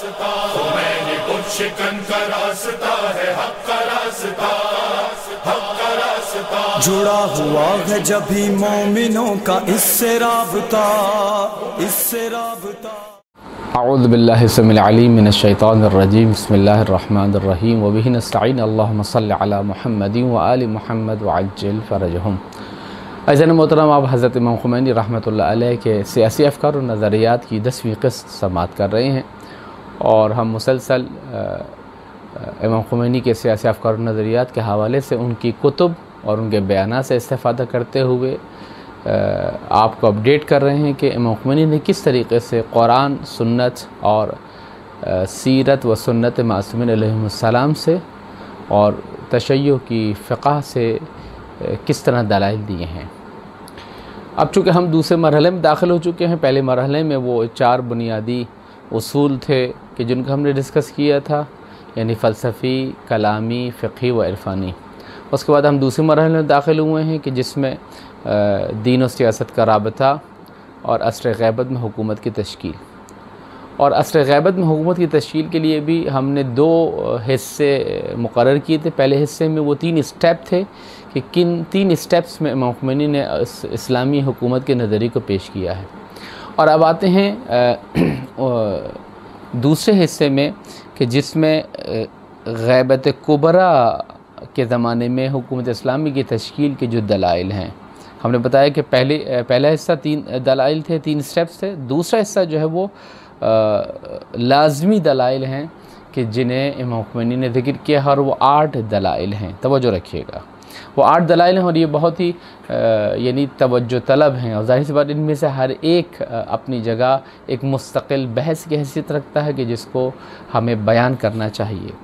खुमैनी कुछ शिकन का रास्ता है, हक का रास्ता, हक का रास्ता। जुड़ा हुआ है जब भी मोमिनों का इससे राबता, इससे राबता। अऊज़ु बिल्लाहि समील अलीम मिनश शैतानिर रजीम, बिस्मिल्लाहिर रहमानिर रहीम, व बिही नस्तईन, अल्लाहुम्मा सल्लि अला मुहम्मदिन व आलि मुहम्मद व अज्जिल फ़रजहुम। अज़ीज़ मोहतरम, आप हज़रत इमाम खुमैनी रहमतुल्लाह अलैह के सियासी अफ़कार और नज़रियात की 10वीं क़िस्त समाअत कर रहे हैं और हम मुसलसल इमाम खुमैनी के सियासी अफ़कार और नज़रियात के हवाले से उनकी कुतुब और उनके बयानात से इस्तेफ़ादा करते हुए आपको अपडेट कर रहे हैं कि इमाम खुमैनी ने किस तरीक़े से कुरान, सुन्नत और सीरत व सुन्नत मासूमीन अलैहिमुस्सलाम से और तशय्युअ की फ़िक़ह से किस तरह दलाइल दिए हैं। अब चूँकि हम दूसरे मरहले में दाखिल हो चुके हैं, पहले मरहले में वो 4 बुनियादी उसूल थे कि जिनका हमने डिस्कस किया था, यानी फ़लसफ़ी, कलामी, फ़िक़ही व इरफ़ानी। उसके बाद हम दूसरे मरहले में दाखिल हुए हैं कि जिसमें दीन और सियासत का राबता और असर ग़ैबत में हुकूमत की तश्कील। और असर ग़ैबत में हुकूमत की तश्कील के लिए भी हमने 2 हिस्से मुकर्रर किए थे। पहले हिस्से में वो 3 स्टेप थे कि किन 3 स्टेप्स में इमाम खुमैनी ने इस्लामी हुकूमत के नज़रिए को पेश किया है। और अब आते हैं दूसरे हिस्से में कि जिसमें ग़ैबत कुबरा के ज़माने में हुकूमत इस्लामी की तश्कील के जो दलाइल हैं, हमने बताया कि पहला हिस्सा 3 दलाइल थे, 3 स्टेप्स थे। दूसरा हिस्सा जो है वो लाज़मी दलाइल हैं कि जिन्हें इमाम खुमैनी ने ज़िक्र किया और वो 8 दलाइल हैं। तवज्जो रखिएगा, वो 8 दलाइल हैं और ये बहुत ही यानी तवज्जो तलब हैं और ज़ाहिर सी बात इनमें से हर एक अपनी जगह एक मुस्तकिल बहस की हैसियत रखता है कि जिसको हमें बयान करना चाहिए।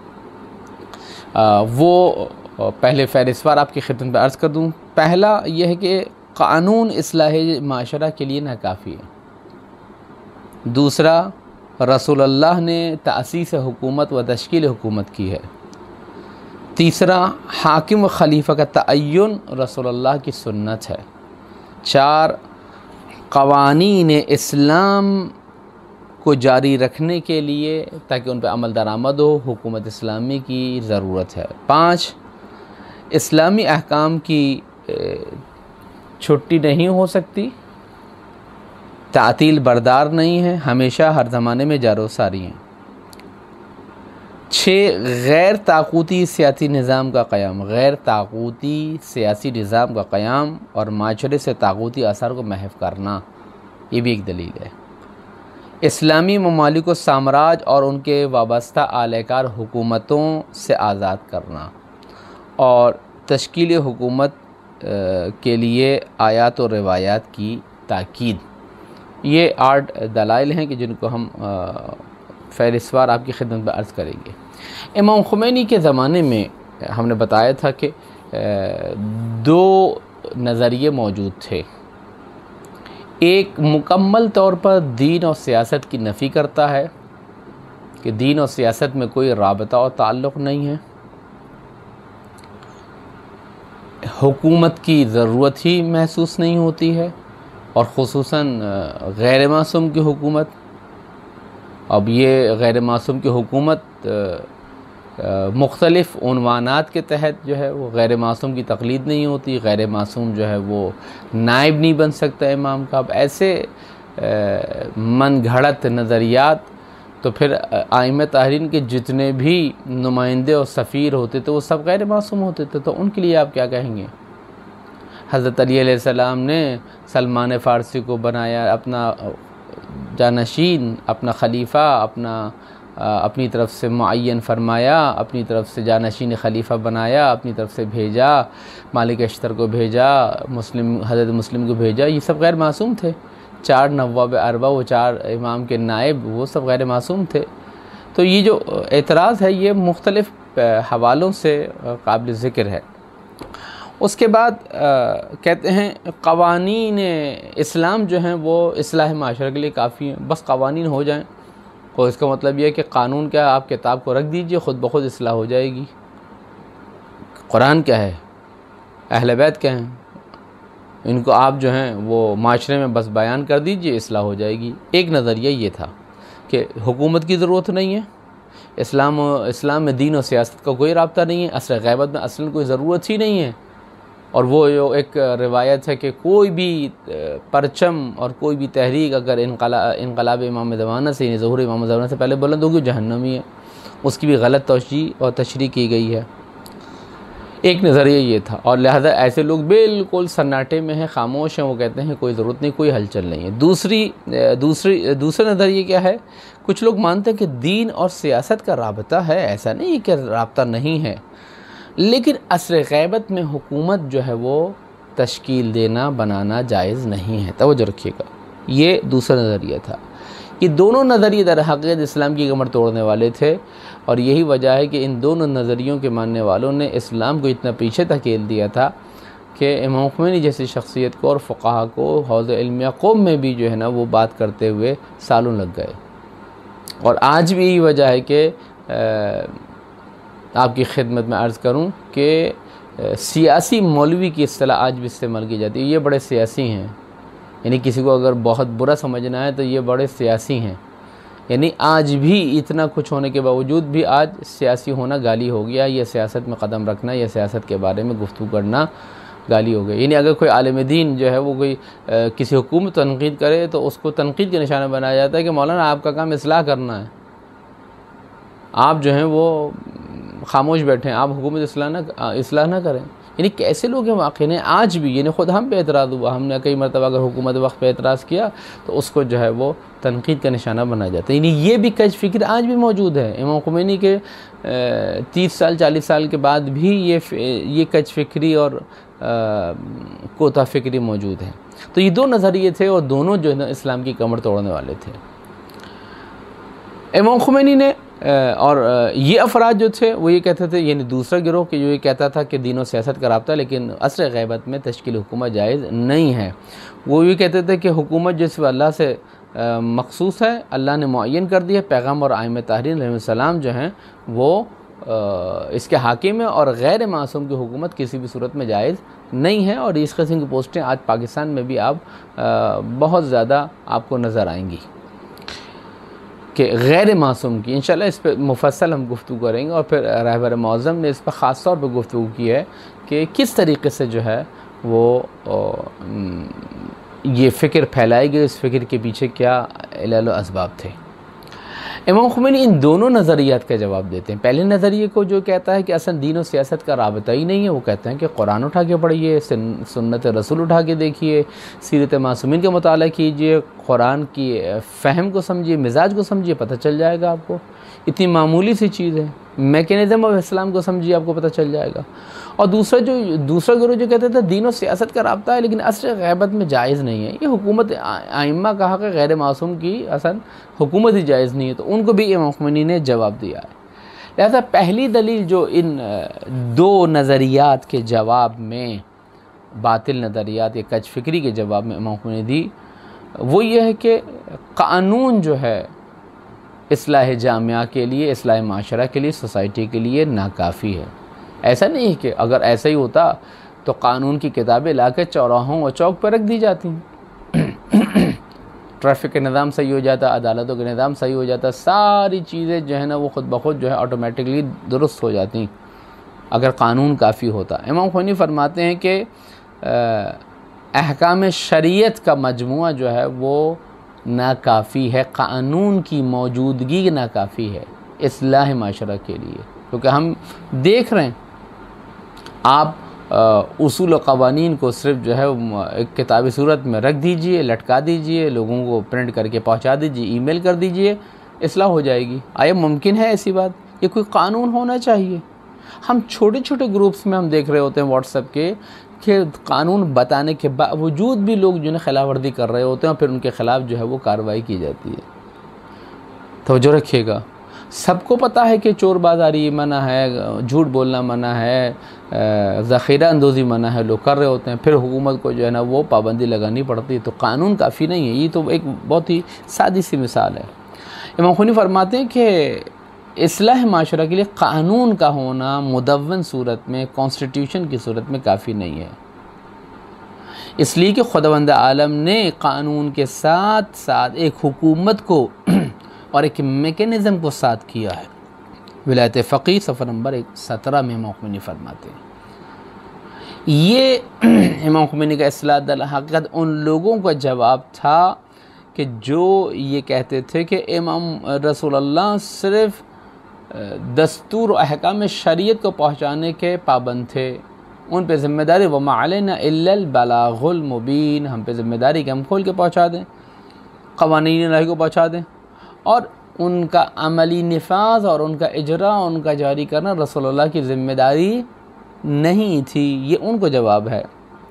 वो पहले फ़हरिस्तवार आपकी खिदमत में अर्ज़ कर दूँ। पहला यह है कि क़ानून इस्लाह माशरा के लिए नाकाफ़ी है। दूसरा, रसूलुल्लाह ने तासीस हुकूमत व तश्कील हुकूमत की है। तीसरा, हाकिम व खलीफा का तअय्युन रसूलुल्लाह की सुन्नत है। 4, क़वानीन इस्लाम को जारी रखने के लिए ताकि उन पर अमल दरामद हो, हुकूमत इस्लामी की ज़रूरत है। 5, इस्लामी अहकाम की छुट्टी नहीं हो सकती, तातील बरदार नहीं है, हमेशा हर ज़माने में जारो सारी हैं। 6, गैर ताक़ूती सियासी निज़ाम का क़याम, गैर ताक़ूती सियासी निज़ाम का क़याम और माशरे से ताक़ूती असर को महफ़ करना, ये भी एक दलील है। इस्लामी ममालिक को साम्राज्य और उनके वाबस्ता आलेकार हुकूमतों से आज़ाद करना और तश्कील हुकूमत के लिए आयात और रिवायात की ताकीद। ये 8 दलाइल हैं कि जिनको हम फ़हरिस्तवार आपकी खिदमत में अर्ज़ करेंगे। इमाम खुमैनी के ज़माने में हमने बताया था कि 2 नज़रिए मौजूद थे। एक मुकम्मल तौर पर दीन और सियासत की नफ़ी करता है कि दीन और सियासत में कोई राबता और ताल्लुक़ नहीं है, हुकूमत की ज़रूरत ही महसूस नहीं होती है और ख़ुसूसन गैर मासूम की हुकूमत। अब ये गैर मासूम की हुकूमत मुख्तलिफ़ उन्वानात के तहत जो है वो गैर मासूम की तक़लीद नहीं होती, गैर मासूम जो है वो नायब नहीं बन सकता इमाम का। अब ऐसे मन घड़त नज़रियात तो फिर आइम्मा ताहरीन के जितने भी नुमाइंदे और सफ़ीर होते थे वो सब गैर मासूम होते थे, तो उनके लिए आप क्या कहेंगे? हज़रत अली अलैहिस्सलाम ने सलमान फ़ारसी को बनाया अपना जानशीन, अपना खलीफ़ा, अपनी तरफ से मुअय्यन फरमाया, अपनी तरफ से जानशीन खलीफ़ा बनाया, अपनी तरफ से भेजा, मालिक अश्तर को भेजा, हज़रत मुस्लिम को भेजा। ये सब गैर मासूम थे। 4 नवाब अरबा, वो 4 इमाम के नायब, वो सब गैर मासूम थे। तो ये जो एतराज़ है ये मुख्तलिफ़ हवालों से काबिल ज़िक्र है। उसके बाद कहते हैं क़वानीन इस्लाम जो हैं वो इस्लाह माशरा के लिए काफ़ी हैं। बस क़वानीन हो जाएं, तो इसका मतलब ये है कि क़ानून क्या है, आप किताब को रख दीजिए, ख़ुद ब खुद इस्लाह हो जाएगी। कुरान क्या है, अहले बैत क्या हैं, इनको आप जो हैं वो माशरे में बस बयान कर दीजिए, इस्लाह हो जाएगी। एक नज़रिया ये था। कि हुकूमत की ज़रूरत नहीं है, इस्लाम में दीन और सियासत का कोई राब्ता नहीं है, असर ग़ैबत में असलन कोई ज़रूरत ही नहीं है। और वो जो एक रिवायत है कि कोई भी परचम और कोई भी तहरीक अगर इनकलाब इमाम ज़माना से, ज़हूर इमाम ज़माना से पहले बुलंद होगी, जहन्नमी है, उसकी भी गलत तौजीह और तशरीह की गई है। एक नज़रिया ये था, और लिहाजा ऐसे लोग बिल्कुल सन्नाटे में हैं, खामोश हैं, वो कहते हैं कोई ज़रूरत नहीं, कोई हलचल नहीं है। दूसरा नज़रिया क्या है, कुछ लोग मानते हैं कि दीन और सियासत का राबता है, ऐसा नहीं कि राबता नहीं है, लेकिन असर ग़ैबत में हुकूमत जो है वो तश्कील देना, बनाना जायज़ नहीं है। तवज्जो रखिएगा, ये दूसरा नज़रिया था। ये दोनों नज़रिए दर हक़ीक़त इस्लाम की कमर तोड़ने वाले थे, और यही वजह है कि इन दोनों नज़रियों के मानने वालों ने इस्लाम को इतना पीछे धकेल दिया था कि इमाम ख़ुमैनी जैसी शख्सियत को और फ़ुक़हा को हौज़ इल्मिया क़ौम में भी जो है ना वो बात करते हुए सालों लग गए। और आज भी यही वजह है कि आपकी खिदमत में अर्ज़ करूं कि सियासी मौलवी की इस्तिलाह आज भी इस्तेमाल की जाती है। ये बड़े सियासी हैं, यानी किसी को अगर बहुत बुरा समझना है तो ये बड़े सियासी हैं। यानी आज भी इतना कुछ होने के बावजूद भी आज सियासी होना गाली हो गया, या सियासत में कदम रखना या सियासत के बारे में गुफ्तगू करना गाली हो गई। यानी अगर कोई आलिम दीन जो है वो कोई किसी हुकूमत तनकीद करे तो उसको तनकीद के निशाना बनाया जाता है कि मौलाना आपका काम इस्लाह करना है, आप जो हैं वो खामोश बैठें, आप हुकूमत इस्लाह ना करें। यानी कैसे लोग हैं वाक़ई ने आज भी, यानी ख़ुद हम पे एतराज़ हुआ, हमने कई मरतबा अगर हुकूमत वक्त पे एतराज़ किया तो उसको जो है वो तनकीद का निशाना बनाया जाता है। यानी ये भी कज फ़िक्र आज भी मौजूद है। इमाम ख़ुमैनी के 30 साल 40 साल के बाद भी ये कज फ़िक्री और कोता फ़िक्री मौजूद है। तो ये दो नज़रिए थे और दोनों जो है ना इस्लाम की कमर तोड़ने वाले थे। इमाम ख़ुमैनी ने और ये अफराद जो थे वो ये कहते थे, यानी दूसरा गिरोह कि जो ये कहता था कि दीन और सियासत का राब्ता लेकिन असर ग़ैबत में तश्कील हुकूमत जायज़ नहीं है, वो ये कहते थे कि हुकूमत जो सिर्फ अल्लाह से मखसूस है, अल्लाह ने मुअय्यन कर दिया, पैगम्बर और आइम्मा ताहरीन अलैहिस्सलाम जो हैं वो इसके हाकिम है, और गैर मासूम की हुकूमत किसी भी सूरत में जायज़ नहीं है। और इस किस्म की पोस्टें आज पाकिस्तान में भी आप बहुत ज़्यादा आपको नज़र आएंगी कि गैर मासूम की। इंशाल्लाह इस पर मुफस्सल हम गुफ्तगू करेंगे, और फिर रहबर मौज़म ने इस पर ख़ास तौर पर गुफ्तगू की है कि किस तरीके से जो है वो ये फ़िक्र फैलाई गई, इस फ़िक्र के पीछे क्या इल्ल असबाब थे। इमाम ख़ुमैनी इन दोनों नज़रियात का जवाब देते हैं। पहले नज़रिए को जो कहता है कि असल दीन और सियासत का राबता ही नहीं है, वो कहते हैं कि कुरान उठा के पढ़िए, सुन्नत रसूल उठा के देखिए, सीरत मासूमीन का मुताला कीजिए, कुरान की फ़हम को समझिए, मिजाज को समझिए, पता चल जाएगा आपको। इतनी मामूली सी चीज़ है, मैकेनिज़्म ऑफ इस्लाम को समझिए, आपको पता चल जाएगा। और दूसरा गिरोह जो कहते थे दीन और सियासत का राब्ता है लेकिन असर ग़ैबत में जायज़ नहीं है, ये हुकूमत आइम्मा कहा कि गैर मासूम की असल हुकूमत ही जायज़ नहीं है, तो उनको भी इमाम ख़ुमैनी ने जवाब दिया है। लिहाजा पहली दलील जो इन दो नज़रियात के जवाब में, बातिल नज़रियात या कच फ़िक्री के जवाब में इमाम ख़ुमैनी दी, वो ये है कि क़ानून जो है इस्लाह जामिया के लिए, इस्लाह माशरा के लिए, सोसाइटी के लिए नाकाफ़ी है। ऐसा नहीं है कि अगर ऐसा ही होता तो क़ानून की किताबें ला के चौराहों और चौक पर रख दी जाती, ट्रैफिक का निज़ाम सही हो जाता, अदालतों का निज़ाम सही हो जाता, सारी चीज़ें जो है ना वो ख़ुद ब खुद जो है ऑटोमेटिकली दुरुस्त हो जाती अगर क़ानून काफ़ी होता। इमाम ख़ुमैनी फरमाते हैं कि अहकाम शरीयत का मजमुआ जो है वो नाकाफ़ी है, क़ानून की मौजूदगी नाकाफ़ी है इस्लाह माशरा के लिए। क्योंकि हम देख रहे हैं, आप उसूल और क़वानीन को सिर्फ जो है एक किताबी सूरत में रख दीजिए, लटका दीजिए, लोगों को प्रिंट करके पहुंचा दीजिए, ईमेल कर दीजिए, इस्लाह हो जाएगी। आया मुमकिन है ऐसी बात? ये कोई क़ानून होना चाहिए। हम छोटे छोटे ग्रुप्स में हम देख रहे होते हैं व्हाट्सएप के कि क़ानून बताने के बावजूद भी लोग जो है खिलाफ वर्जी कर रहे होते हैं, और फिर उनके ख़िलाफ़ जो है वो कार्रवाई की जाती है। तवज्जो रखिएगा, सबको पता है कि चोर बाज़ारी मना है, झूठ बोलना मना है, ज़ख़ीरा अंदोज़ी मना है, लोग कर रहे होते हैं, फिर हुकूमत को जो है ना वो पाबंदी लगानी पड़ती है। तो क़ानून काफ़ी नहीं है। ये तो एक बहुत ही सादी सी मिसाल है। इमाम ख़ुमैनी फरमाते हैं कि इस्लाह माशरा के लिए क़ानून का होना मुदव्वन सूरत में, कॉन्स्टिट्यूशन की सूरत में काफ़ी नहीं है। इसलिए कि खुदावंद आलम ने क़ानून के साथ साथ एक हुकूमत को और एक मेकनिज़म को साथ किया है। विलायत फ़क़ीह सफ़र नंबर 17 में इमाम ख़ुमैनी फरमाते हैं, ये इमाम ख़ुमैनी का इस्लाह दल हक़ीक़त उन लोगों का जवाब था कि जो ये कहते थे कि इमाम रसूलुल्लाह सिर्फ़ दस्तूर और अहकाम शरीयत को पहुँचाने के पाबंद थे, उन पे ज़िम्मेदारी व मा अलैना इल्लल बलागुल मुबीन, हम पे ज़िम्मेदारी कि हम खोल के पहुँचा दें, क़वानीन इलाही को पहुँचा दें, और उनका अमली निफाज और उनका इजरा, उनका जारी करना रसूलुल्लाह की ज़िम्मेदारी नहीं थी। ये उनको जवाब है।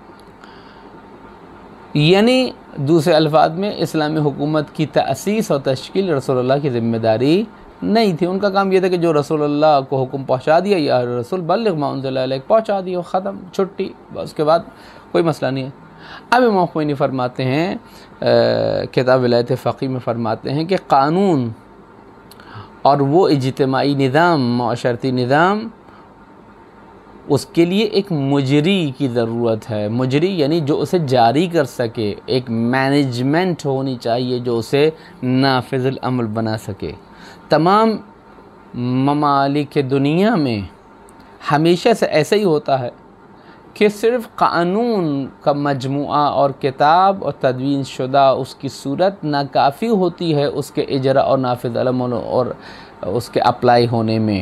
यानी दूसरे अल्फाज में इस्लामी हुकूमत की तअसीस और तश्कील रसूलुल्लाह की ज़िम्मेदारी नहीं थी। उनका काम ये था कि जो रसूलुल्लाह को हुक्म पहुँचा दिया, या रसूल बल्लिग़ मा उन्ज़िला इलैक, पहुँचा दिया, ख़त्म, छुट्टी, बस उसके बाद कोई मसला नहीं है। अब इमाम ख़ुमैनी फरमाते हैं, किताब विलायत फ़क़ीह में फरमाते हैं कि क़ानून और वो इज्तिमाई निज़ाम, माशरती निज़ाम, उसके लिए एक मुजरी की ज़रूरत है। मुजरी यानी जो उसे जारी कर सके, एक मैनेजमेंट होनी चाहिए जो उसे नाफिज़ुल अमल बना सके। तमाम ममालिक दुनिया में हमेशा से ऐसा ही होता है कि सिर्फ़ क़ानून का मजमुआ और किताब और तदवीन शुदा उसकी सूरत नाकाफ़ी होती है उसके इजरा और नाफिज़ अमल और उसके अप्लाई होने में।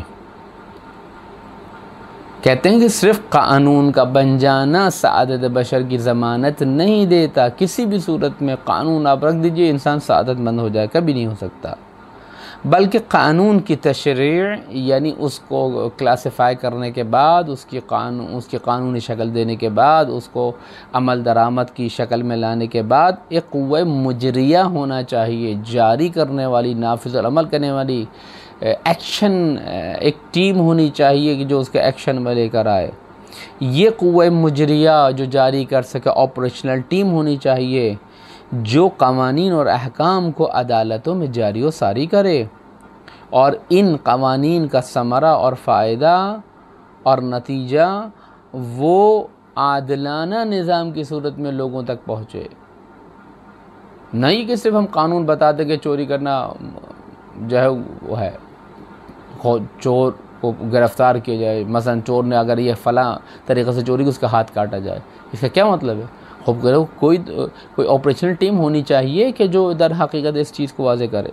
कहते हैं कि सिर्फ़ क़ानून का बन जाना सआदत बशर की ज़मानत नहीं देता। किसी भी सूरत में क़ानून आप रख दीजिए, इंसान सआदतमंद हो जाए, कभी नहीं हो सकता। बल्कि क़ानून की तशरीअ यानी उसको क्लासिफ़ाई करने के बाद, उसकी क़ानूनी शक्ल देने के बाद, उसको अमल दरामद की शक्ल में लाने के बाद एक क़ुव्वा मुजरिया होना चाहिए, जारी करने वाली, नाफिज़ुल अमल करने वाली, एक्शन, एक टीम होनी चाहिए कि जो उसके एक्शन में लेकर आए। ये क़ुव्वा मुजरिया जो जारी कर सके, ऑपरेशनल टीम होनी चाहिए जो क़वानीन और अहकाम को अदालतों में जारी व सारी करे, और इन क़वानीन का समरा और फ़ायदा और नतीजा वो आदिलाना निज़ाम की सूरत में लोगों तक पहुँचे। नहीं कि सिर्फ हम कानून बता दें कि चोरी करना जो है वो है, चोर को गिरफ़्तार किया जाए, मसलन चोर ने अगर ये फ़लाँ तरीक़े से चोरी की, उसका हाथ काटा जाए, इसका क्या मतलब है? खूब करो, कोई ऑपरेशनल टीम होनी चाहिए कि जो दर हकीकत इस चीज़ को वाज़े करे।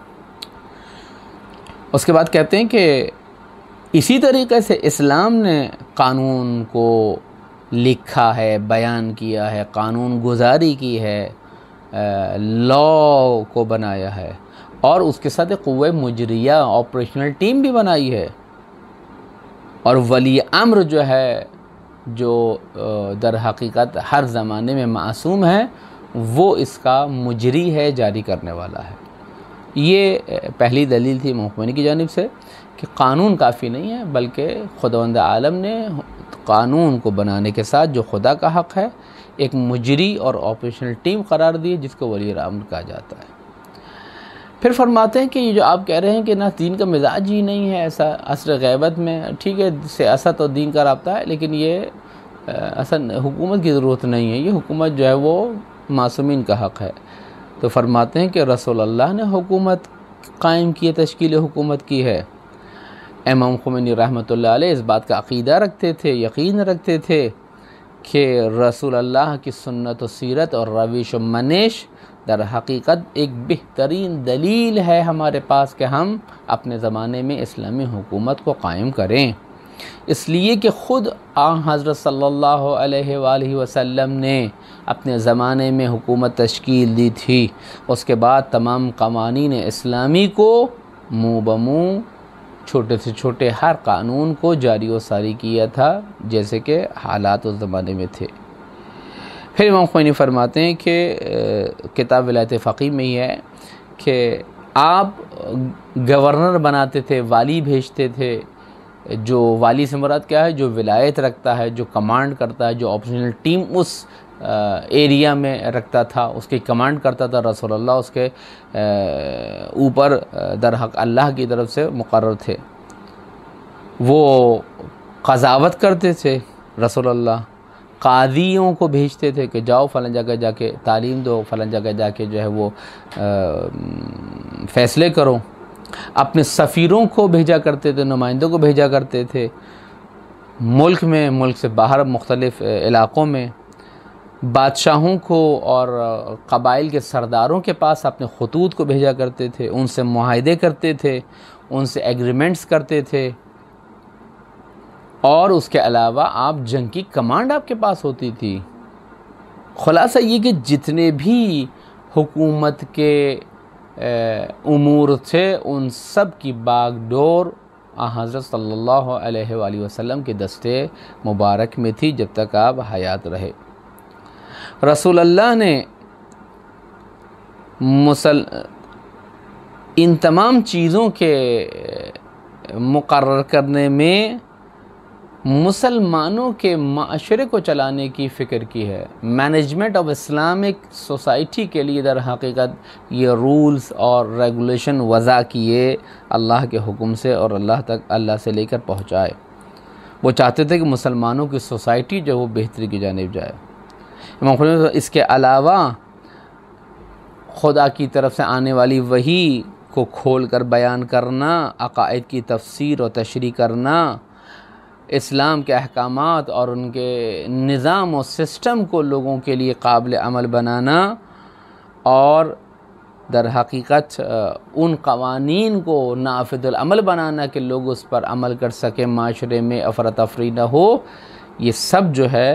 उसके बाद कहते हैं कि इसी तरीक़े से इस्लाम ने कानून को लिखा है, बयान किया है, कानून गुजारी की है, लॉ को बनाया है, और उसके साथ एक क़ुव्वा मुजरिया, ऑपरेशनल टीम भी बनाई है। और वली अम्र जो है, जो दर हकीकत हर ज़माने में मासूम है, वो इसका मुजरी है, जारी करने वाला है। ये पहली दलील थी इमाम ख़ुमैनी की जानिब से कि क़ानून काफ़ी नहीं है, बल्कि खुदावंद आलम ने क़ानून को बनाने के साथ जो खुदा का हक़ है, एक मुजरी और ऑपरेशनल टीम करार दी, जिसको वली अम्र कहा जाता है। फिर फरमाते हैं कि ये जो आप कह रहे हैं कि ना दीन का मिजाज ही नहीं है ऐसा असर ग़ैबत में, ठीक है, सियासत और दीन का रब्ता है, लेकिन ये असल हुकूमत की ज़रूरत नहीं है, ये हुकूमत जो है वो मासूमीन का हक़ है। तो फरमाते हैं कि रसूलुल्लाह ने हुकूमत कायम की है, तश्कील हुकूमत की है। इमाम ख़ुमैनी रहमतुल्लाह अलैह इस बात का अक़ीदा रखते थे, यकीन रखते थे कि रसूलुल्लाह की सुन्नत व सीरत और रविश व मनीश दर हकीकत एक बेहतरीन दलील है हमारे पास कि हम अपने ज़माने में इस्लामी हुकूमत को कायम करें। इसलिए कि ख़ुद हज़रत सल्लल्लाहु अलैहि वसल्लम ने अपने ज़माने में हुकूमत तश्कील दी थी। उसके बाद तमाम क़वानीन इस्लामी को मुँह बमुँह, छोटे से छोटे हर कानून को जारी व सारी किया था, जैसे कि हालात उस ज़माने में थे। फिर इमाम ख़ुमैनी फरमाते हैं कि किताब विलायत फ़क़ीह में ही है कि आप गवर्नर बनाते थे, वाली भेजते थे। जो वाली से मुराद क्या है? जो विलायत रखता है, जो कमांड करता है, जो ऑपरेशनल टीम उस एरिया में रखता था, उसकी कमांड करता था रसूलुल्लाह, उसके ऊपर दर हक़ अल्लाह की तरफ से मुक़र्रर थे। वो क़ज़ावत करते थे रसूलुल्लाह, कादियों को भेजते थे कि जाओ फ़लाँ जगह जाके तालीम दो, फ़लाँ जगह जाके जो है वो फ़ैसले करो। अपने सफ़ीरों को भेजा करते थे, नुमाइंदों को भेजा करते थे मुल्क में, मुल्क से बाहर मुख्तलिफ़ इलाक़ों में। बादशाहों को और क़बाइल के सरदारों के पास अपने खतूत को भेजा करते थे, उनसे मुआहदे करते थे, उनसे एग्रीमेंट्स करते थे। और उसके अलावा आप जंग की कमांड आपके पास होती थी। ख़ुलासा ये कि जितने भी हुकूमत के उमूर थे उन सब की बागडोर हज़रत सल्लल्लाहु अलैहि वसल्लम के दस्ते मुबारक में थी जब तक आप हयात रहे। रसूल अल्लाह ने इन तमाम चीज़ों के मुकर्रर करने में मुसलमानों के माशरे को चलाने की फ़िक्र की है। मैनेजमेंट ऑफ इस्लामिक सोसाइटी के लिए दर हकीकत ये रूल्स और रेगुलेशन वज़ा किए अल्लाह के हुक्म से और अल्लाह से लेकर पहुँचाए। वो चाहते थे कि मुसलमानों की सोसाइटी जो वो बेहतरी की जानिब जाए। इसके अलावा खुदा की तरफ से आने वाली वही को खोल कर बयान करना, अक़ाइद की तफसीर और तशरीह करना, इस्लाम के अहकामात और उनके निज़ाम और सिस्टम को लोगों के लिए काबिल अमल बनाना और दर हकीकत उन क़वानीन को नाफिज़ुल अमल बनाना कि लोग उस पर अमल कर सकें, माशरे में अफरा तफरी न हो। ये सब जो है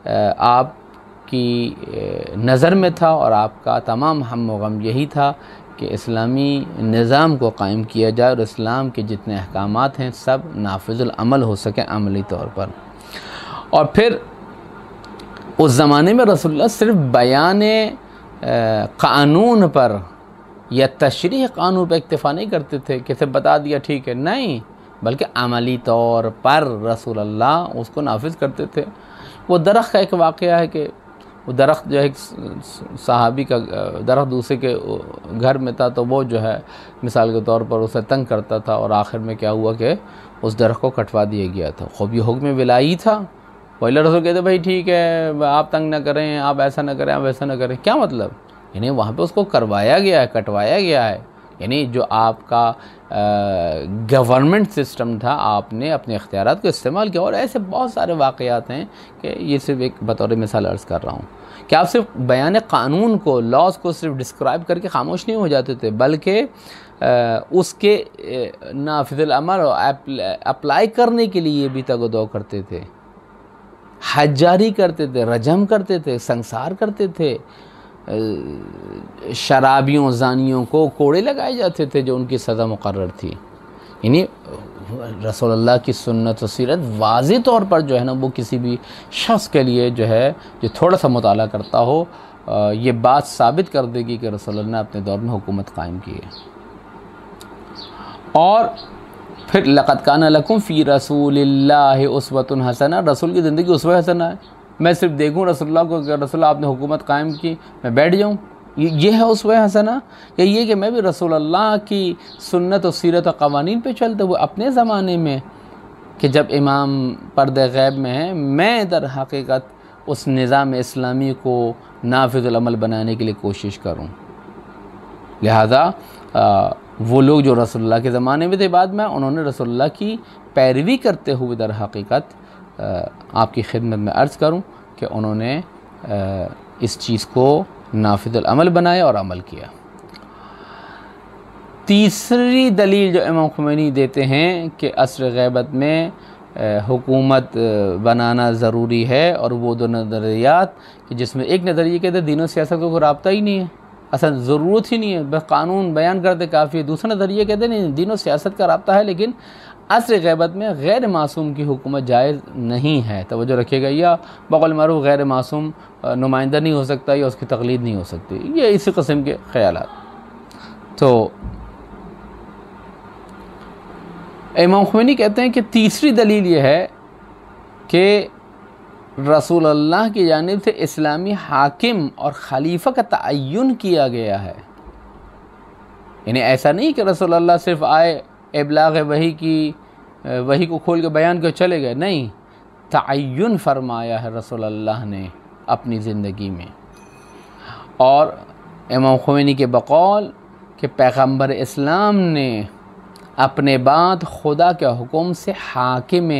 आपकी नज़र में था और आपका तमाम हम व गम यही था कि इस्लामी निज़ाम को कायम किया जाए और इस्लाम के जितने अहकामात हैं सब नाफिज़ुल अमल हो सकें अमली तौर पर। और फिर उस ज़माने में रसूलुल्लाह सिर्फ बयान क़ानून पर या तशरीह क़ानून पर इक्तिफ़ा नहीं करते थे कि सिर्फ बता दिया ठीक है, नहीं, बल्कि अमली तौर पर रसूलुल्लाह उसको नाफिज़ करते थे। वो दरख्त का एक वाक़या है कि वो दरख्त जो है एक सहाबी का दरख्त दूसरे के घर में था, तो वो जो है मिसाल के तौर पर उसे तंग करता था और आखिर में क्या हुआ कि उस दरख्त को कटवा दिया गया था। खूब ये हुक्म विलाई था। पहले रसूल कहते भाई ठीक है, आप तंग ना करें, आप ऐसा ना करें, आप वैसा ना करें। क्या मतलब? यानी वहाँ पे उसको करवाया गया है, कटवाया गया है। यानी जो आपका गवर्नमेंट सिस्टम था आपने अपने इख्तियारात को इस्तेमाल किया। और ऐसे बहुत सारे वाक़यात हैं कि ये सिर्फ एक बतौर मिसाल अर्ज़ कर रहा हूँ कि आप सिर्फ बयान क़ानून को, लॉज़ को सिर्फ डिस्क्राइब करके ख़ामोश नहीं हो जाते थे, बल्कि उसके नाफिज़ुल अमल और अप्लाई करने के लिए भी तगदो करते थे, हज जारी करते थे, रजम करते थे, संसार करते थे। शराबियों, ज़ानियों को कोड़े लगाए जाते थे जो उनकी सज़ा मुकर्रर थी। यानी रसूलुल्लाह की सुन्नत और सीरत वाज़ेह तौर पर जो है ना वो किसी भी शख्स के लिए जो है जो थोड़ा सा मुताला करता हो ये बात साबित कर देगी कि रसूलुल्लाह ने अपने दौर में हुकूमत कायम की है। और फिर लक़द काना लकुम फ़ी रसूलिल्लाहि उस्वतुन हसना, रसूल की ज़िंदगी उसवा हसना है। मैं सिर्फ देखूँ रसूलुल्लाह को कि रसूलुल्लाह आपने हुकूमत कायम की, मैं बैठ जाऊँ, ये है उसवा हसना? या ये कि मैं भी रसूलुल्लाह की सुन्नत और सीरत और क़वानीन पे चलते हुए अपने ज़माने में कि जब इमाम पर्दे गैब में है, मैं दर हकीकत उस निज़ाम इस्लामी को नाफिज़ुल अमल बनाने के लिए कोशिश करूँ। लिहाजा वो लोग जो रसूलुल्लाह के ज़माने में थे बाद में, उन्होंने रसूलुल्लाह की पैरवी करते हुए दर हकीकत आपकी खिदमत में अर्ज़ करूं कि उन्होंने इस चीज़ को नाफिज़ुल अमल बनाया और अमल किया। तीसरी दलील जो इमाम ख़ुमैनी देते हैं कि असर ग़ैबत में हुकूमत बनाना ज़रूरी है, और वो दो नज़रियात कि जिसमें एक नज़रिया कहते हैं दीन और सियासत का कोई राब्ता ही नहीं है, असल ज़रूरत ही नहीं है, बस कानून बयान करते काफ़ी है। दूसरा नज़रिया कहते हैं नहीं, दीन और सियासत का राब्ता है, लेकिन असर ग़ैबत में गैर मासूम की हुकूमत जायज़ नहीं है। तवज्जो रखिएगा, या बक़ौल मारूफ़ गैर मासूम नुमाइंदा नहीं हो सकता या उसकी तक़लीद नहीं हो सकती, ये इसी किस्म के ख़यालात। तो इमाम ख़ुमैनी कहते हैं कि तीसरी दलील ये है कि रसूलुल्लाह की जानिब से इस्लामी हाकिम और खलीफा का तअय्युन किया गया है। यानी ऐसा नहीं कि रसूलुल्लाह सिर्फ आए, इब्लाग़ वही को खोल के बयान कर चले गए, नहीं, तअय्युन फरमाया है रसूलुल्लाह ने अपनी ज़िंदगी में। और इमाम ख़ुमैनी के बक़ौल कि पैगम्बर इस्लाम ने अपने बाद खुदा के हुक्म से हाकिम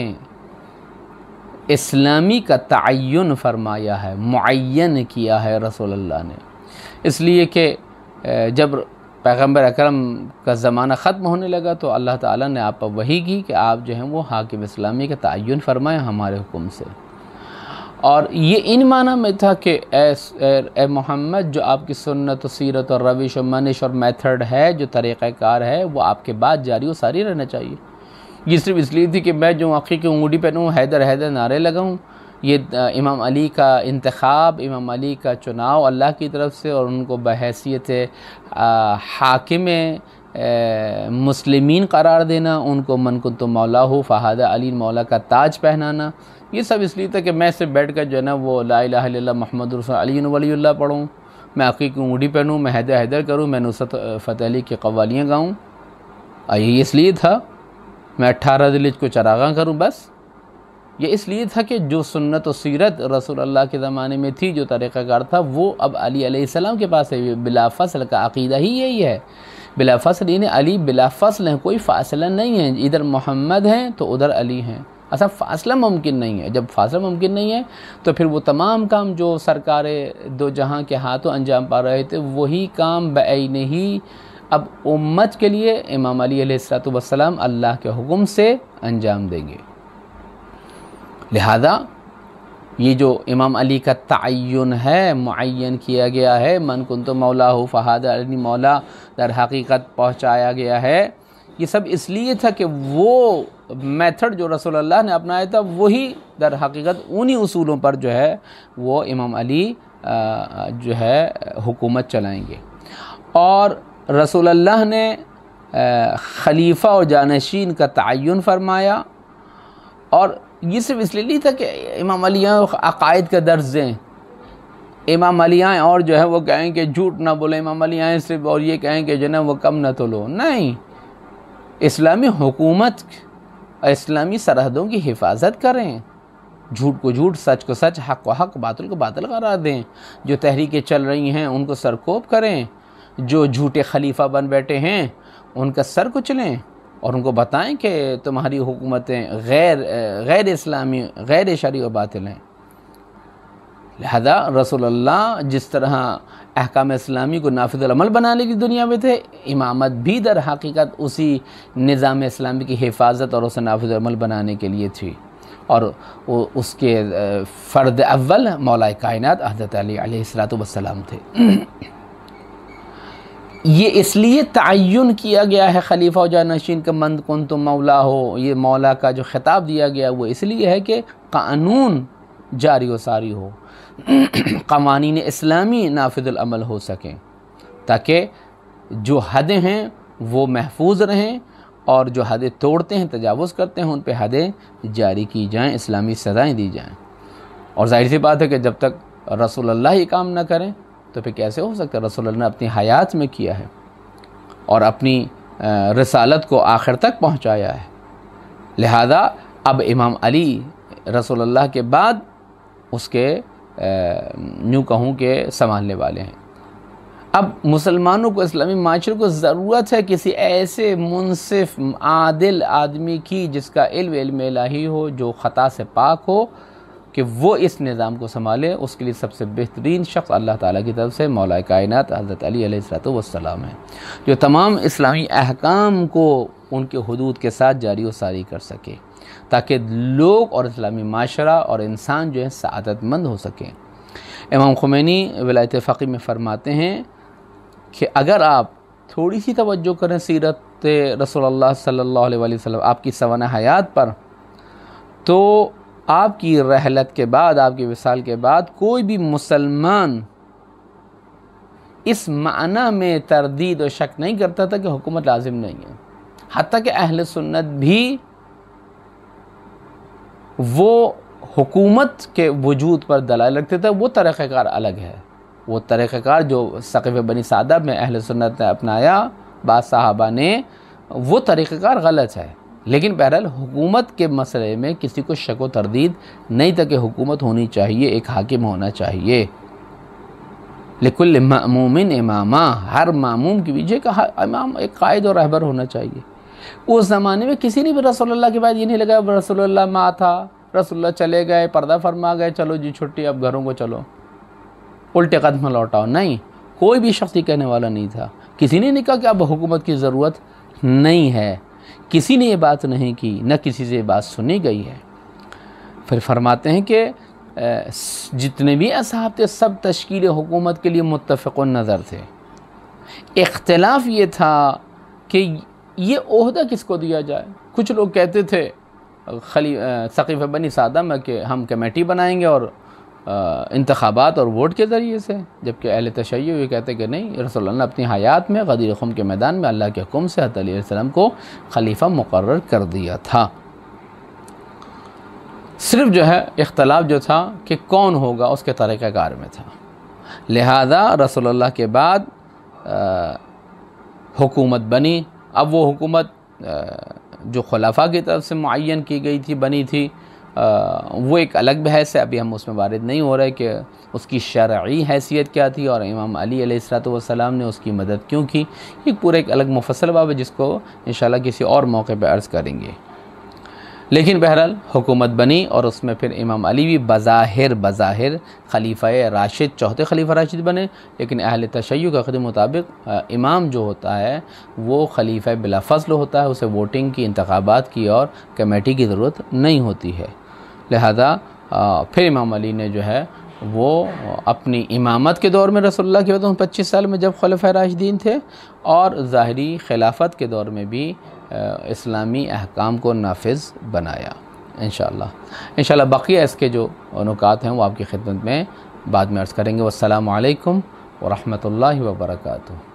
इस्लामी का तयन फरमाया है, मुअय्यन किया है रसूलुल्लाह ने। इसलिए कि जब पैगम्बर अकरम का ज़माना ख़त्म होने लगा तो अल्लाह ताला ने आप पर वही की कि आप जो हैं वो हाकिम इस्लामी का तयन फरमाया हमारे हुक्म से। और ये इन माना में था कि ए मोहम्मद, जो आपकी सुन्नत और सीरत और रविश और मनिश और मेथड है, जो तरीक़ाकार है, वो आपके बाद जारी और सारी रहना चाहिए। ये सिर्फ इसलिए थी कि मैं जो आखिर की उंगली पहनूँ, हैदर हैदर नारे लगाऊँ, ये इमाम अली का इंतखाब, इमाम अली का चुनाव अल्लाह की तरफ से और उनको बहैसियत हाकिम मुस्लिमीन करार देना, उनको मन कुन्तु मौलाहु फ़हादा अली मौला का ताज पहनाना, ये सब इसलिए था कि मैं सिर्फ बैठ कर जो है ना वो ला इलाहा इल्लल्लाह मुहम्मद रसूल अली वलीउल्लाह पढ़ूँ, मैं आखिर की उंगली पहनूँ, मैं हैदर हैदर करूँ, मैं नुसरत फ़तेह अली की कव्वालियाँ गाऊँ। ये इसलिए था मैं 18 दिल को चरागा करूँ, बस ये इसलिए था कि जो सुन्नत और सीरत रसूलुल्लाह के ज़माने में थी, जो तरीक़ाकार था, वो अब अली अलैहिस्सलाम के पास है। बिला फ़स्ल का अक़ीदा ही यही है, बिला फ़स्ल, यानी अली बिला फ़स्ल हैं, कोई फ़ासला नहीं है, इधर मोहम्मद हैं तो उधर अली हैं। ऐसा फ़ासला मुमकिन नहीं है। जब फ़ासला मुमकिन नहीं है तो फिर वो तमाम काम जो सरकार दो जहां के हाथों अंजाम पा रहे थे, वही काम बअैने ही अब उम्मत के लिए इमाम अली अलैहिस्सलातु वस्सलाम अल्लाह के हुक्म से अंजाम देंगे। लिहाजा ये जो इमाम अली का तयन है, मुअय्यन किया गया है, मन कुन्तु मौलाहु फ़हादा अली मौला दर हकीकत पहुँचाया गया है, ये सब इसलिए था कि वो मेथड जो रसूलुल्लाह ने अपनाया था वही दर हकीकत उन्हीं उसूलों पर जो है वो इमाम अली जो है हुकूमत चलाएंगे। और रसूलुल्लाह ने खलीफा और जानशीन का तयन फरमाया। और ये सिर्फ इसलिए नहीं था कि इमाम अली अक़ायद का दर्ज दें, इमाम अली आएँ और जो है वो कहें कि झूठ ना बोले, इमाम अली आएँ सिर्फ और ये कहें कि जो है वो कम ना तोलो, नहीं, इस्लामी हुकूमत, इस्लामी सरहदों की हिफाजत करें, झूठ को झूठ, सच को सच, हक़ को हक़, बातिल को बातिल करार दें, जो तहरीकें चल रही हैं उनको सरकोब करें, जो झूठे खलीफा बन बैठे हैं उनका सर कुचलें और उनको बताएं कि तुम्हारी हुकूमतें गैर इस्लामी, गैर शरई व बातिल हैं। लिहाजा रसूलुल्लाह जिस तरह अहकाम इस्लामी को नाफिज़ुल अमल बनाने की दुनिया में थे, इमामत भी दर हकीकत उसी निज़ाम इस्लामी की हिफाजत और उसे नाफिज़ुल अमल बनाने के लिए थी। और उसके फ़र्द अव्वल मौला कायनात हज़रत अली अलैहिस्सलातु वस्सलाम थे। ये इसलिए तयन किया गया है खलीफा और जानशीन का, मन कुन्तु मौला हो, ये मौला का जो खिताब दिया गया वो इसलिए है कि कानून जारी व सारी हो, क़वानीन इस्लामी नाफिज़ुल अमल हो सकें, ताकि जो हदें हैं वो महफूज रहें और जो हदें तोड़ते हैं, तजावुज़ करते हैं, उन पे हदें जारी की जाएं, इस्लामी सज़ाएँ दी जाएं। और ज़ाहिर सी बात है कि जब तक रसूलुल्लाह ही काम ना करें तो फिर कैसे हो सकता है। रसूलुल्लाह ने अपनी हयात में किया है और अपनी रिसालत को आखिर तक पहुँचाया है। लिहाजा अब इमाम अली रसूलुल्लाह के बाद उसके यूँ कहूँ कि संभालने वाले हैं। अब मुसलमानों को, इस्लामी माशरे को ज़रूरत है किसी ऐसे मुनसिफ आदिल आदमी की जिसका इल्म इलाही हो, जो ख़ता से पाक हो, कि वो इस निज़ाम को संभाले। उसके लिए सबसे बेहतरीन शख्स अल्लाह ताला की तरफ से मौला कायनात हज़रत अली अलैहिस्सलातु वस्सलाम है, जो तमाम इस्लामी अहकाम को उनके हुदूद के साथ जारी व सारी कर सके, ताकि लोग और इस्लामी माशरा और इंसान जो है सआदतमंद हो सकें। इमाम खुमैनी विलायत फ़क़ी में फ़रमाते हैं कि अगर आप थोड़ी सी तवज्जो करें सीरत रसूलुल्लाह सल्लल्लाहु अलैहि वसल्लम, आपकी सवाना हयात पर, तो आपकी रहलत के बाद, आपके विसाल के बाद कोई भी मुसलमान इस माना में तरदीद और शक नहीं करता था कि हुकूमत लाजिम नहीं है। हत्ता कि अहले सुन्नत भी वो हुकूमत के वजूद पर दलाइल रखते थे। वो तरीक़ाकार अलग है, वो तरीक़ाकार जो सक़ीफ़ बनी सादा में अहले सुन्नत ने अपनाया, बाद साहबा ने, वो तरीक़ाकार गलत है। लेकिन बहरहाल हुकूमत के मसले में किसी को शक व तरदीद नहीं था कि हुकूमत होनी चाहिए, एक हाकिम होना चाहिए। लिकुल्ल मअमूमिन इमामा, हर मामूम के पीछे का इमाम एक कायद और रहबर होना चाहिए। उस ज़माने में किसी ने भी रसूलुल्लाह के बाद ये नहीं लगा रसूलुल्लाह माँ था, रसूलुल्लाह चले गए, पर्दा फरमा गए, चलो जी छुट्टी, अब घरों को चलो, उल्टे कदम लौटाओ। नहीं, कोई भी शख्स कहने वाला नहीं था। किसी ने नहीं कहा कि अब हुकूमत की ज़रूरत नहीं है, किसी ने ये बात नहीं की, न किसी से ये बात सुनी गई है। फिर फरमाते हैं कि जितने भी असहाब थे सब तश्कील हुकूमत के लिए मुत्तफ़िक़ुन नज़र थे। इख्तिलाफ ये था कि ये ओहदा किसको दिया जाए। कुछ लोग कहते थे सक़ीफ़ बनी सादा में कि हम कमेटी बनाएंगे और इंतखाबात और वोट के ज़रिए से, जबकि अहले तशय्युअ ये कहते कि नहीं, रसूलुल्लाह ने अपनी हयात में गदीर ख़ुम के मैदान में अल्लाह के हुक्म से हज़रत अली अलैहिस्सलाम को खलीफा मुक़र्रर कर दिया था। सिर्फ जो है इख्तलाफ जो था कि कौन होगा उसके तरीक़ाकार में था। लिहाजा रसूलुल्लाह के बाद हुकूमत बनी। अब वो हुकूमत जो खुलाफा की तरफ से मुअय्यन की गई थी, बनी थी, वो एक अलग बहस है, अभी हम उसमें वारिद नहीं हो रहे कि उसकी शरई हैसियत क्या थी और इमाम अली अलैहिस्सलाम ने उसकी मदद क्यों की। ये पूरा एक अलग मुफस्सल बाब है जिसको इंशाअल्लाह किसी और मौके पर अर्ज़ करेंगे। लेकिन बहरहाल हुकूमत बनी और उसमें फिर इमाम अली भी बज़ाहिर खलीफा राशिद, चौथे खलीफा राशिद बने। लेकिन अहले तशय्युअ के अक़ीदे मुताबिक इमाम जो होता है वो खलीफा बिला फ़ज़्ल होता है, उसे वोटिंग की, इंतखाबात की और कमेटी की ज़रूरत नहीं होती है। लिहाजा फिर इमाम अली ने जो है वो अपनी इमामत के दौर में रसूलुल्लाह के बाद 25 साल में जब खलीफा राशिदीन थे, और ज़ाहिरी खिलाफत के दौर में भी इस्लामी अहकाम को नाफिज बनाया। इंशाअल्लाह बाक़ी इसके जो नुकात हैं वो आपकी खिदमत में बाद में अर्ज़ करेंगे। वस्सलामु अलैकुम व रहमतुल्लाहि व बरकातुहू।